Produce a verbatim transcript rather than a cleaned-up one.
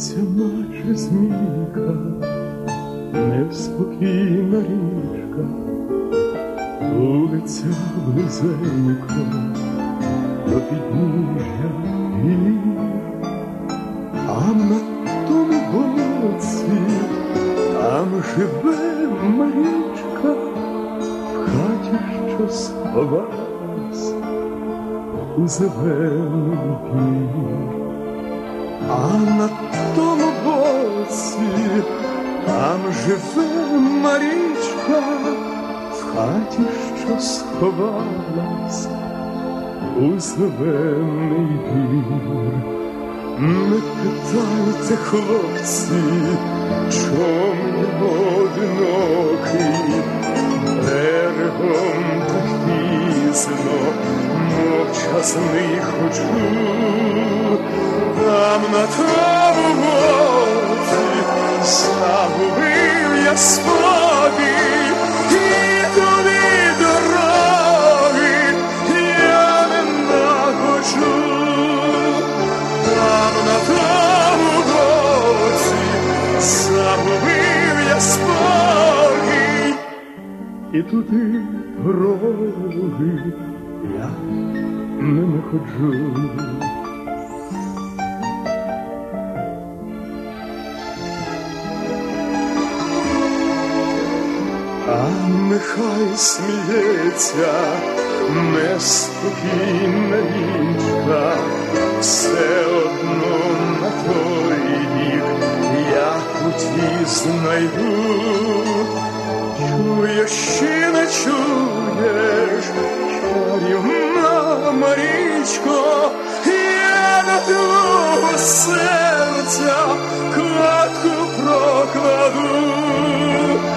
Тулиться, наче змійка, неспокійна річка, тулиться близенько до підніжжя гір, а на тому боці там живе Марічка, в хаті, що сховалась у зелений пір. А на тому боці там живе Марічка, в хаті, що сховалась у зелений двір. Не питайте, хлопці, чом я одинокий, берегом так пізно, мовчазний ходжу. Там на тому боці загубив я спокій, і туди дороги я не находжу. Там на тому боці загубив я спокій, і туди дороги я не находжу. А нехай сміється неспокійна річка, все одно на той бік я путі знайду. Чуєш чи не чуєш, чарівна Марічко, я на твого серця кладку прокладу.